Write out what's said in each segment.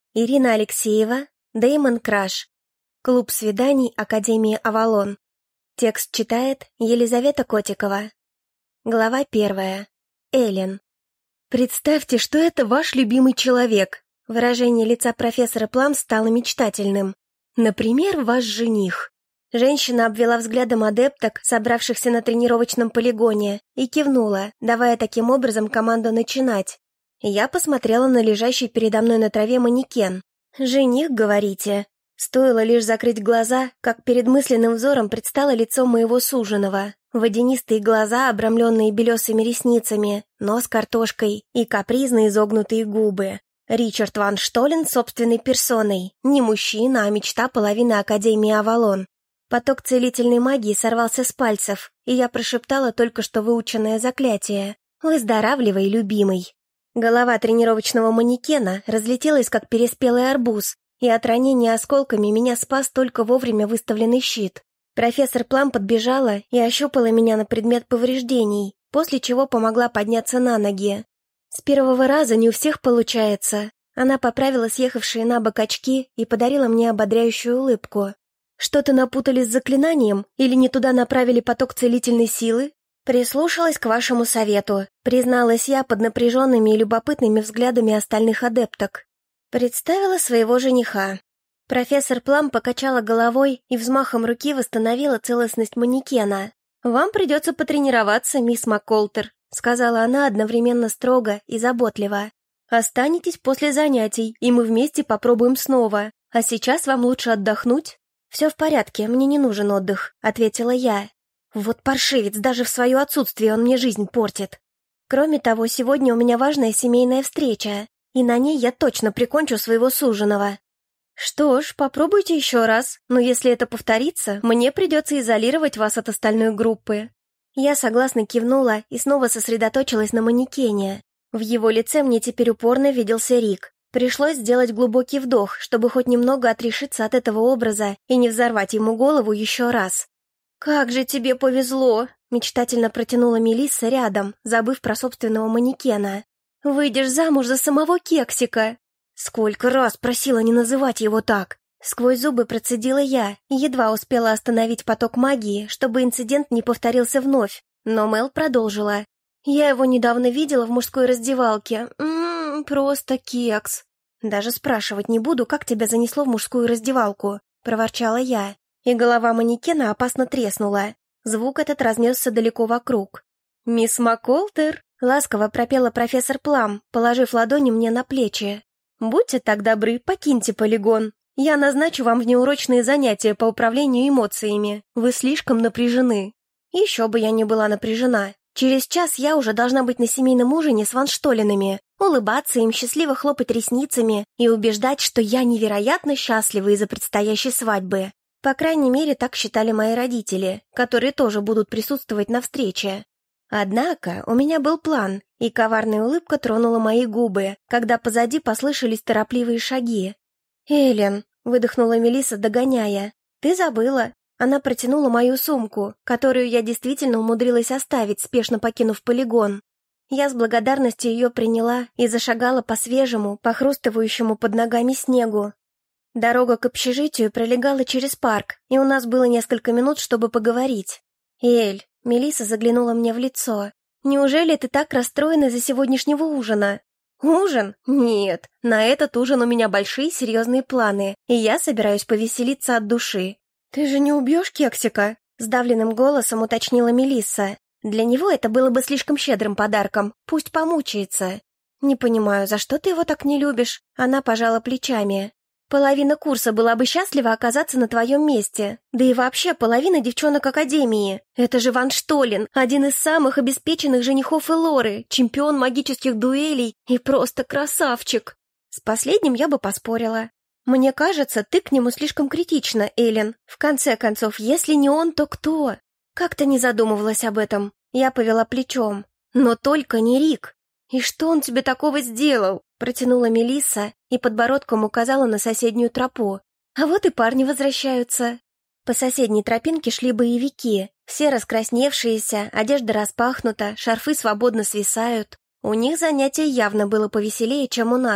Ирина Алексеева, Дэймон Краш. Клуб свиданий Академии Авалон. Текст читает Елизавета Котикова. Глава 1. Эллен. «Представьте, что это ваш любимый человек». Выражение лица профессора Плам стало мечтательным. «Например, ваш жених». Женщина обвела взглядом адепток, собравшихся на тренировочном полигоне, и кивнула, давая таким образом команду начинать. Я посмотрела на лежащий передо мной на траве манекен. «Жених, говорите?» Стоило лишь закрыть глаза, как перед мысленным взором предстало лицо моего суженого. Водянистые глаза, обрамленные белесыми ресницами, нос картошкой и капризно изогнутые губы. Ричард Ван Штолен собственной персоной. Не мужчина, а мечта половины Академии Авалон. Поток целительной магии сорвался с пальцев, и я прошептала только что выученное заклятие. «Выздоравливай, любимый». Голова тренировочного манекена разлетелась, как переспелый арбуз, и от ранения осколками меня спас только вовремя выставленный щит. Профессор Плам подбежала и ощупала меня на предмет повреждений, после чего помогла подняться на ноги. С первого раза не у всех получается. Она поправила съехавшие на бок очки и подарила мне ободряющую улыбку. «Что-то напутали с заклинанием или не туда направили поток целительной силы?» «Прислушалась к вашему совету», — призналась я под напряженными и любопытными взглядами остальных адепток. Представила своего жениха. Профессор Плам покачала головой и взмахом руки восстановила целостность манекена. «Вам придется потренироваться, мисс МакКолтер», — сказала она одновременно строго и заботливо. «Останетесь после занятий, и мы вместе попробуем снова. А сейчас вам лучше отдохнуть». «Все в порядке, мне не нужен отдых», — ответила я. «Вот паршивец, даже в свое отсутствие он мне жизнь портит. Кроме того, сегодня у меня важная семейная встреча, и на ней я точно прикончу своего суженого». «Что ж, попробуйте еще раз, но если это повторится, мне придется изолировать вас от остальной группы». Я согласно кивнула и снова сосредоточилась на манекене. В его лице мне теперь упорно виделся Рик. Пришлось сделать глубокий вдох, чтобы хоть немного отрешиться от этого образа и не взорвать ему голову еще раз. «Как же тебе повезло!» — мечтательно протянула Мелисса рядом, забыв про собственного манекена. «Выйдешь замуж за самого Кексика!» «Сколько раз просила не называть его так!» Сквозь зубы процедила я и едва успела остановить поток магии, чтобы инцидент не повторился вновь, но Мел продолжила. «Я его недавно видела в мужской раздевалке. Просто кекс!» «Даже спрашивать не буду, как тебя занесло в мужскую раздевалку», — проворчала я, и голова манекена опасно треснула. Звук этот разнесся далеко вокруг. «Мисс МакКолтер!» — ласково пропела профессор Плам, положив ладони мне на плечи. «Будьте так добры, покиньте полигон. Я назначу вам внеурочные занятия по управлению эмоциями. Вы слишком напряжены». Еще бы я не была напряжена. Через час я уже должна быть на семейном ужине с Ван Штоленами, улыбаться им, счастливо хлопать ресницами и убеждать, что я невероятно счастлива из-за предстоящей свадьбы. По крайней мере, так считали мои родители, которые тоже будут присутствовать на встрече. Однако у меня был план, и коварная улыбка тронула мои губы, когда позади послышались торопливые шаги. «Эллен», — выдохнула Мелисса, догоняя, — «ты забыла». Она протянула мою сумку, которую я действительно умудрилась оставить, спешно покинув полигон. Я с благодарностью ее приняла и зашагала по свежему, похрустывающему под ногами снегу. Дорога к общежитию пролегала через парк, и у нас было несколько минут, чтобы поговорить. «Эль», — Мелисса заглянула мне в лицо, — «неужели ты так расстроена из-за сегодняшнего ужина?» «Ужин? Нет, на этот ужин у меня большие серьезные планы, и я собираюсь повеселиться от души». «Ты же не убьешь Кексика?» — сдавленным голосом уточнила Мелисса. «Для него это было бы слишком щедрым подарком, пусть помучается». «Не понимаю, за что ты его так не любишь?» Она пожала плечами. «Половина курса была бы счастлива оказаться на твоем месте. Да и вообще половина девчонок Академии. Это же Ван Штолен, один из самых обеспеченных женихов Элоры, чемпион магических дуэлей и просто красавчик». С последним я бы поспорила. «Мне кажется, ты к нему слишком критична, Эллен. В конце концов, если не он, то кто?» Как-то не задумывалась об этом. Я повела плечом. «Но только не Рик». «И что он тебе такого сделал?» Протянула Мелисса и подбородком указала на соседнюю тропу. «А вот и парни возвращаются». По соседней тропинке шли боевики. Все раскрасневшиеся, одежда распахнута, шарфы свободно свисают. У них занятие явно было повеселее, чем у нас.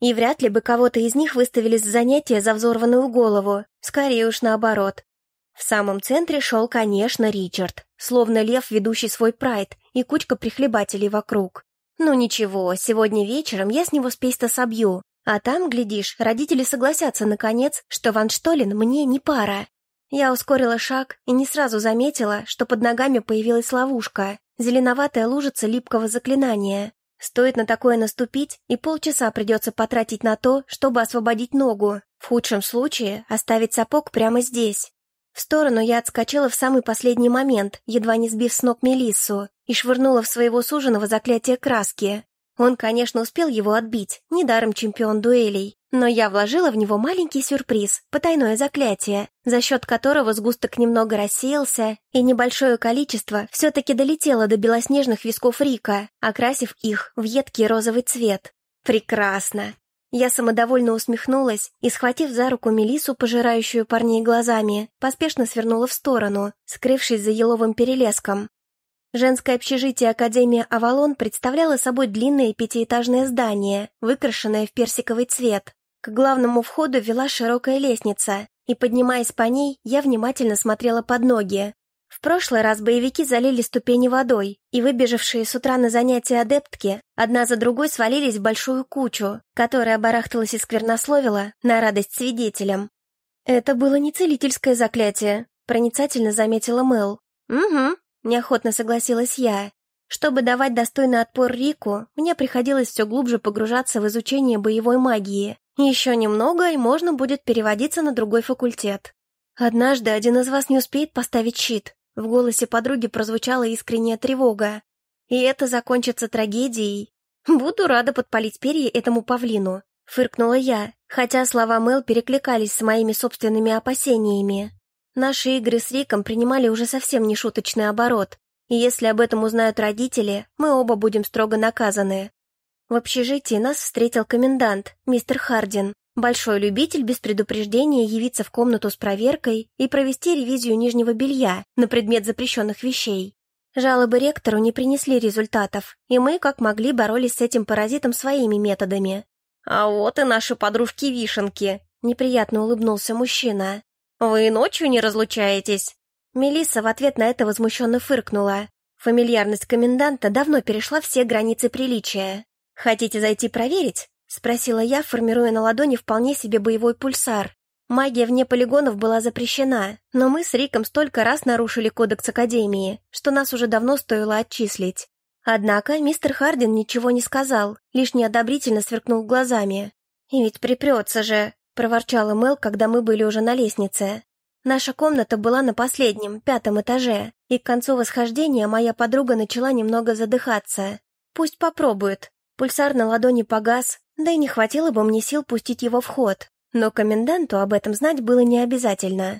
И вряд ли бы кого-то из них выставили с занятия за взорванную голову, скорее уж наоборот. В самом центре шел, конечно, Ричард, словно лев, ведущий свой прайд, и кучка прихлебателей вокруг. Ну ничего, сегодня вечером я с него спесь-то собью, а там, глядишь, родители согласятся наконец, что Ван Штолен мне не пара. Я ускорила шаг и не сразу заметила, что под ногами появилась ловушка, зеленоватая лужица липкого заклинания. Стоит на такое наступить, и полчаса придется потратить на то, чтобы освободить ногу, в худшем случае оставить сапог прямо здесь. В сторону я отскочила в самый последний момент, едва не сбив с ног Мелиссу, и швырнула в своего суженого заклятие краски. Он, конечно, успел его отбить, недаром чемпион дуэлей, но я вложила в него маленький сюрприз, потайное заклятие, за счет которого сгусток немного рассеялся, и небольшое количество все-таки долетело до белоснежных висков Рика, окрасив их в едкий розовый цвет. Прекрасно! Я самодовольно усмехнулась и, схватив за руку Мелиссу, пожирающую парней глазами, поспешно свернула в сторону, скрывшись за еловым перелеском. Женское общежитие Академии Авалон представляло собой длинное пятиэтажное здание, выкрашенное в персиковый цвет. К главному входу вела широкая лестница, и, поднимаясь по ней, я внимательно смотрела под ноги. В прошлый раз боевики залили ступени водой, и выбежавшие с утра на занятия адептки одна за другой свалились в большую кучу, которая барахталась и сквернословила на радость свидетелям. «Это было не целительское заклятие», — проницательно заметила Мэл. «Угу», — неохотно согласилась я. Чтобы давать достойный отпор Рику, мне приходилось все глубже погружаться в изучение боевой магии. Еще немного, и можно будет переводиться на другой факультет. «Однажды один из вас не успеет поставить щит». В голосе подруги прозвучала искренняя тревога. «И это закончится трагедией. Буду рада подпалить перья этому павлину», — фыркнула я, хотя слова Мэл перекликались с моими собственными опасениями. Наши игры с Риком принимали уже совсем нешуточный оборот, и если об этом узнают родители, мы оба будем строго наказаны. В общежитии нас встретил комендант, мистер Хардин, большой любитель без предупреждения явиться в комнату с проверкой и провести ревизию нижнего белья на предмет запрещенных вещей. Жалобы ректору не принесли результатов, и мы, как могли, боролись с этим паразитом своими методами. «А вот и наши подружки-вишенки», — неприятно улыбнулся мужчина. «Вы ночью не разлучаетесь?» Мелисса в ответ на это возмущенно фыркнула. Фамильярность коменданта давно перешла все границы приличия. «Хотите зайти проверить?» — спросила я, формируя на ладони вполне себе боевой пульсар. Магия вне полигонов была запрещена, но мы с Риком столько раз нарушили кодекс Академии, что нас уже давно стоило отчислить. Однако мистер Хардин ничего не сказал, лишь неодобрительно сверкнул глазами. «И ведь припрется же!» — проворчала Мэл, когда мы были уже на лестнице. Наша комната была на последнем, 5-м этаже, и к концу восхождения моя подруга начала немного задыхаться. «Пусть попробует». Пульсар на ладони погас, да и не хватило бы мне сил пустить его в ход, но коменданту об этом знать было не обязательно.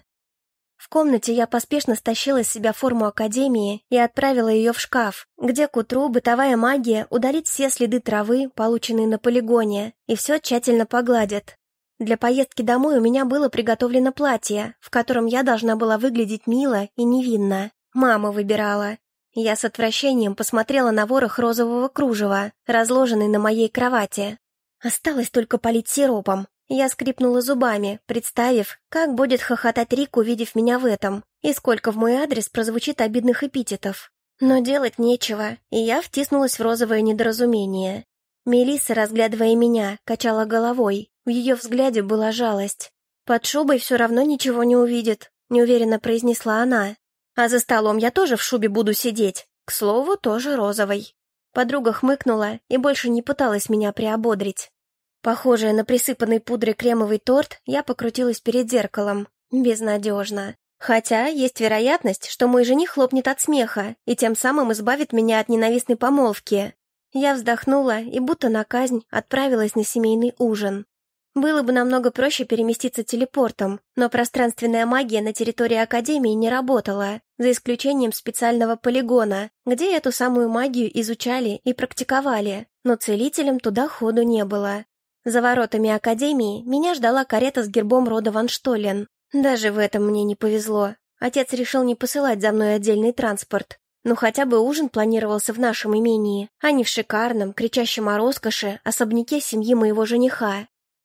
В комнате я поспешно стащила с себя форму Академии и отправила ее в шкаф, где к утру бытовая магия удалит все следы травы, полученные на полигоне, и все тщательно погладит. Для поездки домой у меня было приготовлено платье, в котором я должна была выглядеть мило и невинно. Мама выбирала. Я с отвращением посмотрела на ворох розового кружева, разложенный на моей кровати. Осталось только полить сиропом. Я скрипнула зубами, представив, как будет хохотать Рик, увидев меня в этом, и сколько в мой адрес прозвучит обидных эпитетов. Но делать нечего, и я втиснулась в розовое недоразумение. Мелисса, разглядывая меня, качала головой. В ее взгляде была жалость. «Под шубой все равно ничего не увидит», — неуверенно произнесла она. «А за столом я тоже в шубе буду сидеть. К слову, тоже розовой». Подруга хмыкнула и больше не пыталась меня приободрить. Похожая на присыпанный пудрой кремовый торт, я покрутилась перед зеркалом. Безнадежно. Хотя есть вероятность, что мой жених хлопнет от смеха и тем самым избавит меня от ненавистной помолвки. Я вздохнула и будто на казнь отправилась на семейный ужин. Было бы намного проще переместиться телепортом, но пространственная магия на территории Академии не работала, за исключением специального полигона, где эту самую магию изучали и практиковали, но целителям туда ходу не было. За воротами Академии меня ждала карета с гербом рода Ван Штолен. Даже в этом мне не повезло. Отец решил не посылать за мной отдельный транспорт. Ну хотя бы ужин планировался в нашем имении, а не в шикарном, кричащем о роскоши особняке семьи моего жениха.